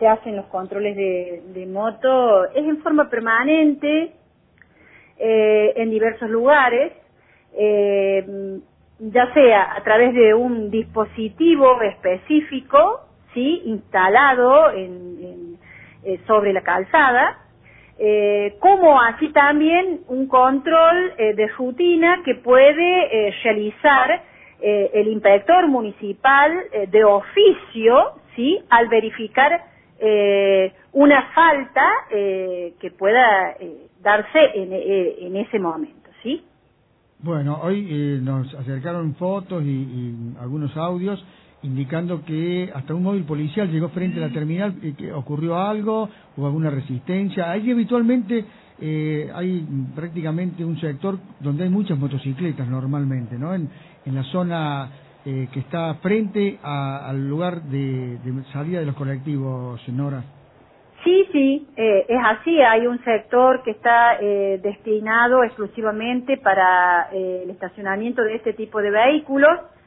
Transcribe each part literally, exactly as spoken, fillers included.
se hacen los controles de, de moto es en forma permanente, eh, en diversos lugares, eh, ya sea a través de un dispositivo específico, sí, instalado en, en, eh, sobre la calzada, eh, como así también un control eh, de rutina que puede eh, realizar eh, el inspector municipal eh, de oficio, sí, al verificar eh, una falta eh, que pueda eh, darse en, eh, en ese momento, sí. Bueno, hoy eh, nos acercaron fotos y, y algunos audios indicando que hasta un móvil policial llegó frente a la terminal, eh, que ocurrió algo o alguna resistencia. Ahí habitualmente eh, hay prácticamente un sector donde hay muchas motocicletas normalmente, ¿no? En, en la zona eh, que está frente a, al lugar de, de salida de los colectivos, Nora. Sí, sí, eh, es así. Hay un sector que está eh, destinado exclusivamente para eh, el estacionamiento de este tipo de vehículos.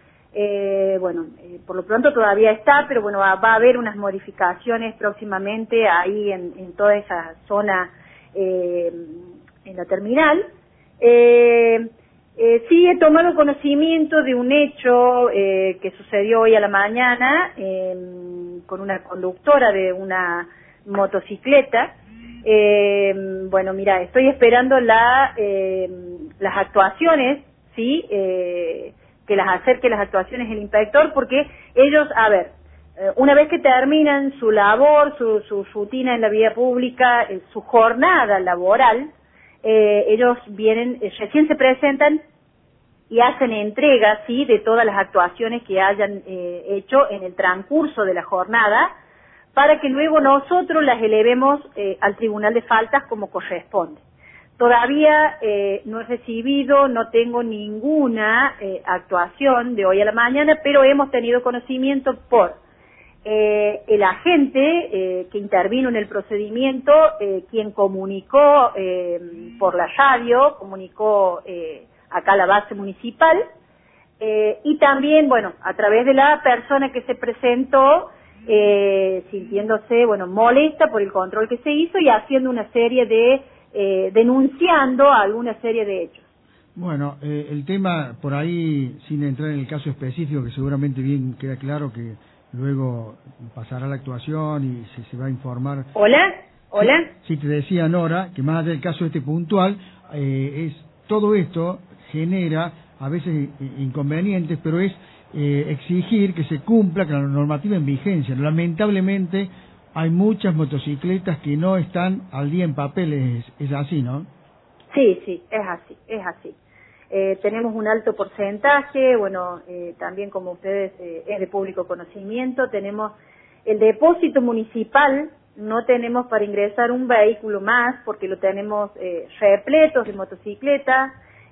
Eh, bueno, eh, por lo pronto todavía está, pero bueno, va, va a haber unas modificaciones próximamente ahí en, en toda esa zona, eh, en la terminal. Eh, eh, sí, he tomado conocimiento de un hecho eh, que sucedió hoy a la mañana eh, con una conductora de una motocicleta. Eh, bueno, mira, estoy esperando la, eh, las actuaciones, sí, eh, que las acerque las actuaciones el inspector, porque ellos, a ver, eh, una vez que terminan su labor, su, su rutina en la vía pública, eh, su jornada laboral, eh, ellos vienen, eh, recién se presentan y hacen entrega, sí, de todas las actuaciones que hayan eh, hecho en el transcurso de la jornada, para que luego nosotros las elevemos eh, al Tribunal de Faltas como corresponde. Todavía eh, no he recibido, no tengo ninguna eh, actuación de hoy a la mañana, pero hemos tenido conocimiento por eh, el agente eh, que intervino en el procedimiento, eh, quien comunicó eh, por la radio, comunicó eh, acá a la base municipal, eh, y también, bueno, a través de la persona que se presentó, eh, sintiéndose, bueno, molesta por el control que se hizo y haciendo una serie de Eh, denunciando alguna serie de hechos. Bueno, eh, el tema por ahí, sin entrar en el caso específico, que seguramente bien queda claro que luego pasará la actuación y se, se va a informar. Hola, hola. Sí, sí, te decía Nora, que más allá del caso este puntual, eh, es todo esto genera a veces inconvenientes, pero es eh, exigir que se cumpla con la normativa en vigencia. Lamentablemente hay muchas motocicletas que no están al día en papeles, es así, ¿no? Sí, sí, es así, es así. Eh, tenemos un alto porcentaje, bueno, eh, también como ustedes eh, es de público conocimiento, tenemos el depósito municipal, no tenemos para ingresar un vehículo más porque lo tenemos eh, repletos de motocicletas,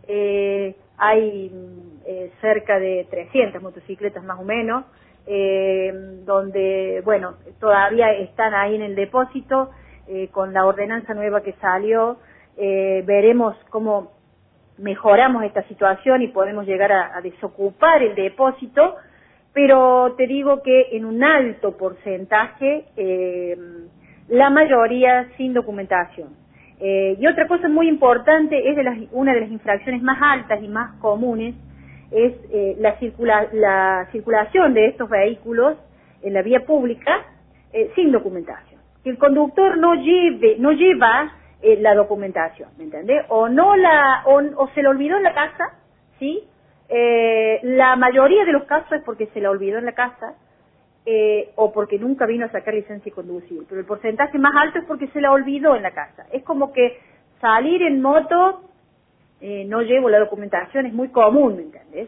eh, hay eh, cerca de trescientas motocicletas más o menos, Eh, donde, bueno, todavía están ahí en el depósito, eh, con la ordenanza nueva que salió, eh, veremos cómo mejoramos esta situación y podemos llegar a, a desocupar el depósito, pero te digo que en un alto porcentaje, eh, la mayoría sin documentación. Eh, y otra cosa muy importante, es de las, una de las infracciones más altas y más comunes, es eh, la, circula, la circulación de estos vehículos en la vía pública eh, sin documentación. Que el conductor no lleve, no lleva eh, la documentación, ¿me entendés? O no la, o, o se le olvidó en la casa, ¿sí? Eh, la mayoría de los casos es porque se la olvidó en la casa, eh, o porque nunca vino a sacar licencia y conducir. Pero el porcentaje más alto es porque se la olvidó en la casa. Es como que salir en moto, Eh, no llevo la documentación, es muy común, ¿me entendés?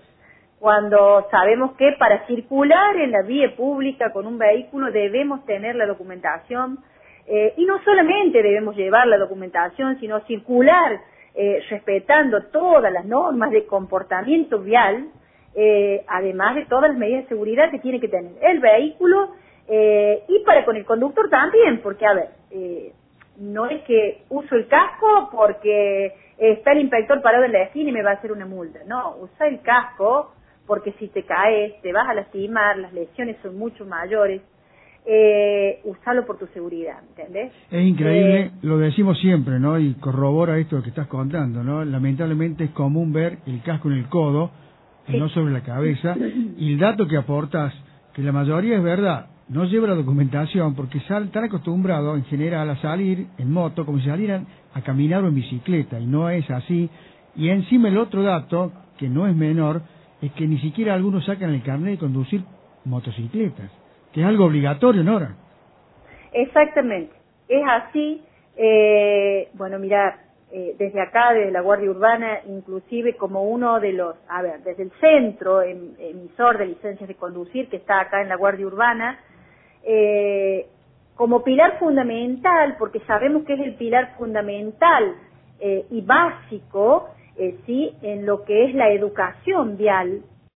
Cuando sabemos que para circular en la vía pública con un vehículo debemos tener la documentación, eh, y no solamente debemos llevar la documentación, sino circular eh, respetando todas las normas de comportamiento vial, eh, además de todas las medidas de seguridad que tiene que tener el vehículo, eh, y para con el conductor también, porque a ver, eh, no es que uso el casco porque está el inspector parado en la esquina y me va a hacer una multa. No, usa el casco porque si te caes te vas a lastimar, las lesiones son mucho mayores. eh, usalo por tu seguridad, ¿entendés? Es increíble, Eh, lo decimos siempre, ¿no? Y corrobora esto que estás contando, ¿no? Lamentablemente es común ver el casco en el codo, y sí. no sobre la cabeza, y el dato que aportas, que la mayoría es verdad, no lleva la documentación porque sal, están acostumbrados en general a salir en moto como si salieran a caminar o en bicicleta, y no es así. Y encima el otro dato, que no es menor, es que ni siquiera algunos sacan el carnet de conducir motocicletas, que es algo obligatorio, Nora. Exactamente, es así. Eh, bueno, mira, eh, desde acá, desde la Guardia Urbana, inclusive como uno de los, a ver, desde el centro em, emisor de licencias de conducir que está acá en la Guardia Urbana, eh, como pilar fundamental, porque sabemos que es el pilar fundamental eh, y básico, eh, sí, en lo que es la educación vial